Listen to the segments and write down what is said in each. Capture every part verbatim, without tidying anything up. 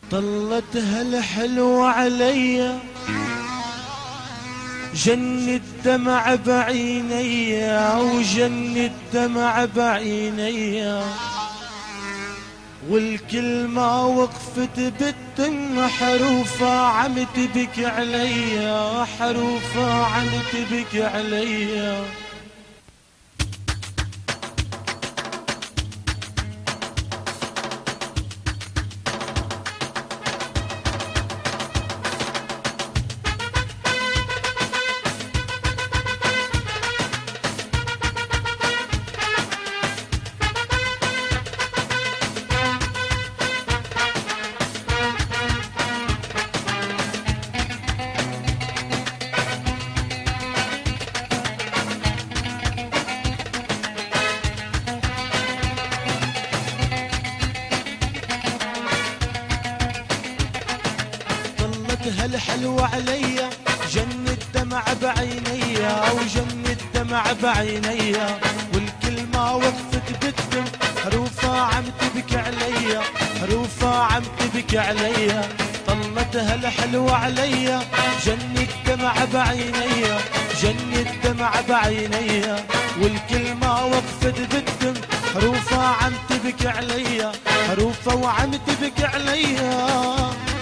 طلتها الحلوة عليا جن الدمع بعينيا وجن الدمع بعينيا، والكلمة وقفت بالدم حروفة عم تبكي عليا، حروفة عم تبكي عليا. هالحلوة عليا جن الدمع بعينيا وجن الدمع بعينيا، والكلمة وقفت بالدم حروفها عم تبكي عليا، حروفها عم تبكي عليا. طلتها الحلوة عليا جن الدمع بعينيا، جن الدمع بعينيا، والكلمة وقفت بالدم حروفها عم تبكي عليا، حروفها وعم تبكي عليا.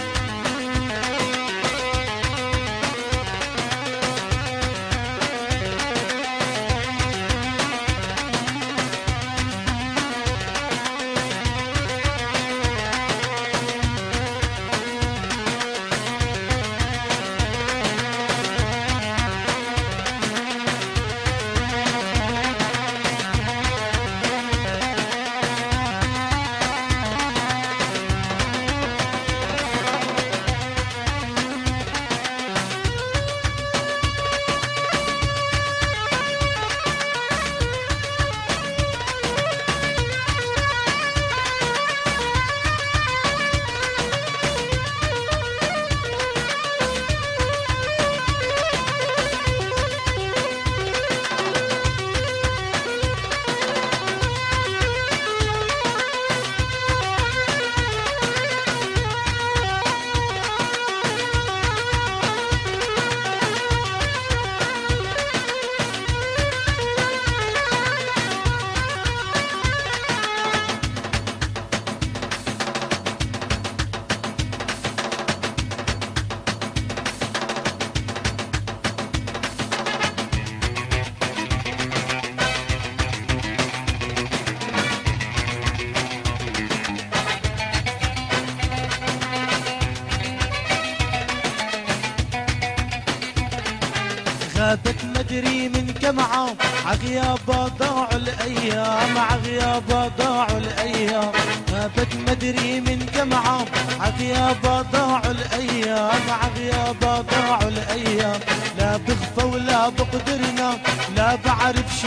غابت مدري من كم عام عغيابة ضاعوا الأيام، عغيابة ضاعوا الأيام. غابت مدري من كم عام عغيابة ضاعوا الأيام، عغيابة ضاعوا الأيام. لا بخفى ولا بقدرنا لا بعرف شو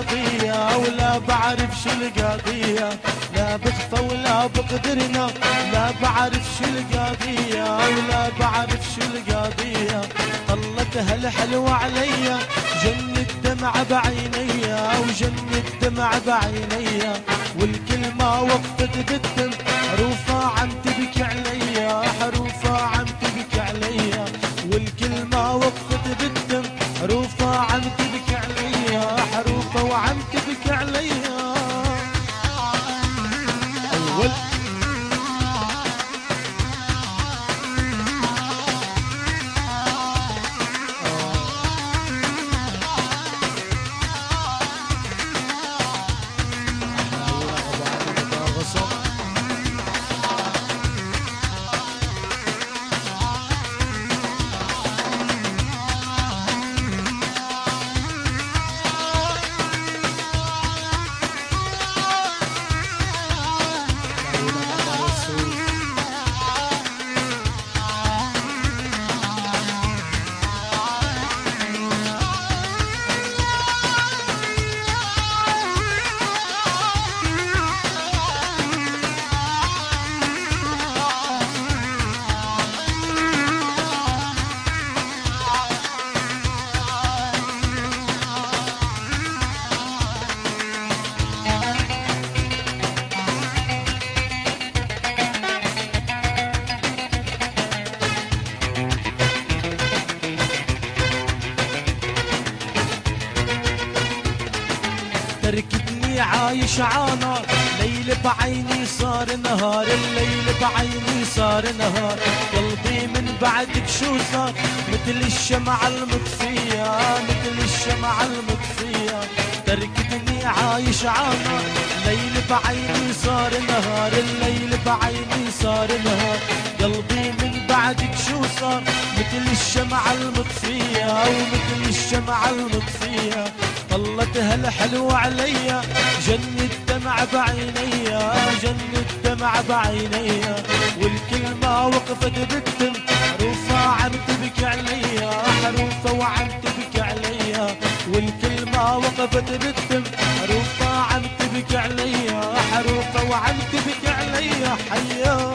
القضية ولا بعرف شو القضية، لا بخفى ولا بقدرنا لا بعرف شو القضية ولا بعرف شو القضية. طلتها الحلوة عليا جن الدمع بعينيا وجن الدمع بعينيا، والكلمة وقفت بالدم حروفها عم تبكي عليا، حروفها عم تبكي عليا، والكلمة وقفت بالدم حروفها عم تبكي عليا، حروفها وعم تبكي عليا. أول عايش عانى، ليل بعيني صار نهار، الليل بعيني صار نهار. قلبي من بعدك شو صار؟ مثل الشمعة المطفية، مثل الشمعة المطفية. تركتني عايش عانى، ليل بعيني صار نهار، الليل بعيني صار نهار. قلبي من بعدك شو صار؟ مثل الشمعة المطفية، أو مثل الشمعة المطفية. طلت هالحلوة عليا، جن الدمع بعينيا، جن الدمع بعينيا. والكلمة وقفت بالدم، حروفها عم تبكي عليا، حروفها وعم تبكي عليا. والكلمة وقفت بالدم، حروفها عم تبكي عليا، حروفها وعم تبكي عليا. حيا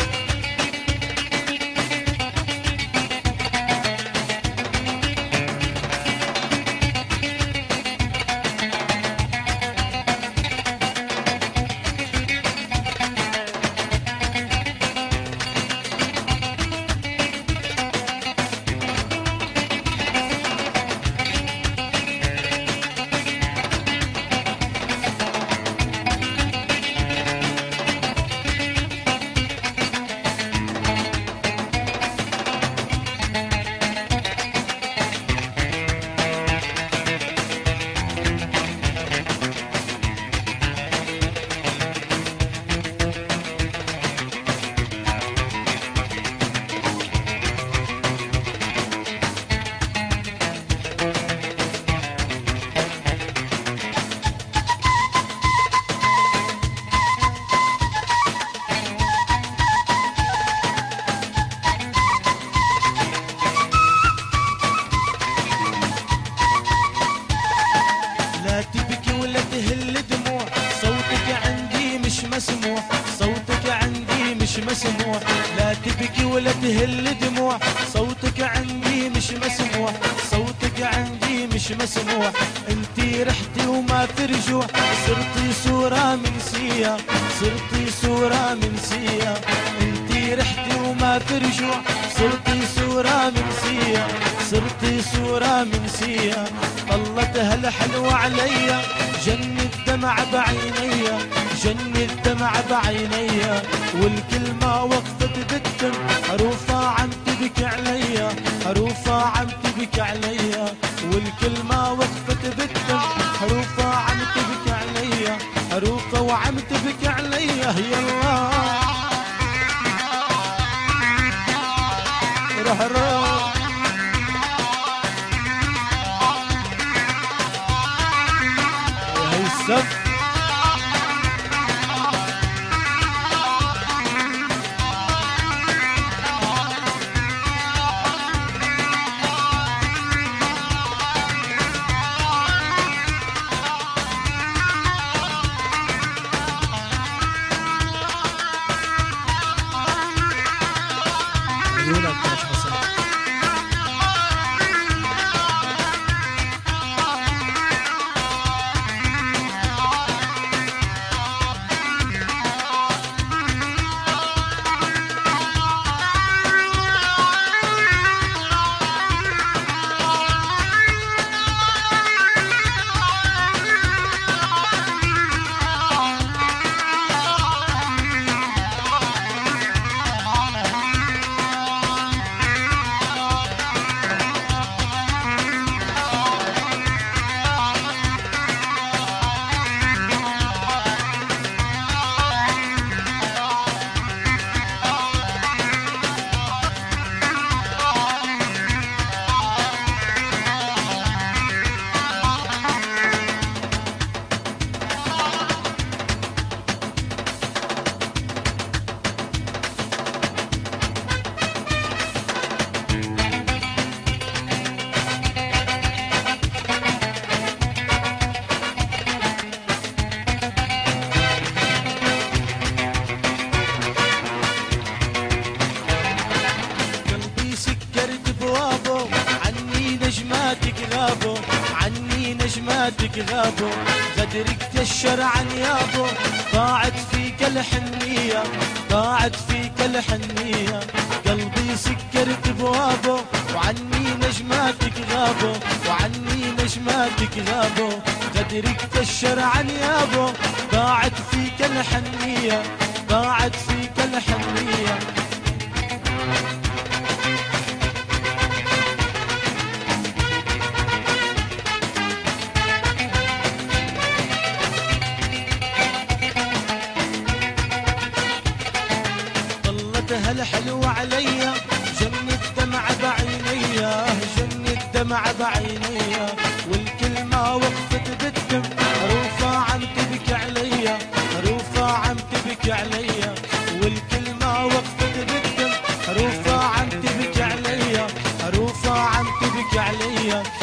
مسموح، صوتك عندي مش مسموح. لا تبكي ولا تهل دموع، صوتك عندي مش مسموح، صوتك عندي مش مسموح. انتي رحتي وما في رجوع، صرتي صورة منسية، صرتي صورة منسية. انتي رحتي وما في رجوع، صرتي صورة منسية، صرتي صورة منسية. طلت هالحلوة عليا، جن الدمع بعينيا، جن الدمع بعينيا. والكلمة وقفت بالدم، حروفها عم تبكي عليا، حروفها عم تبكي عليا. والكلمة وقفت بالدم، حروفها عم تبكي عليا، حروفها وعم تبكي عليا. يلا روح روح يا هيثم. غابوا عني، نجماتك غابوا، غدرك تشر عن يابو. ضاعت فيك الحنية ضاعت فيك الحنية قلبي سكرت بوابه وعني نجماتك غابوا وعني نجماتك غابوا غدرك كشر عن يابو ضاعت فيك الحنية ضاعت فيك الحنية هالحلوة عليا جن الدمع بعينيا جن الدمع بعينيا والكلمة وقفت بالدم روفة عم تبكي عليا روفة عم تبكي عليا والكلمة وقفت بالدم روفة عم تبكي عليا روفة عم تبكي عليا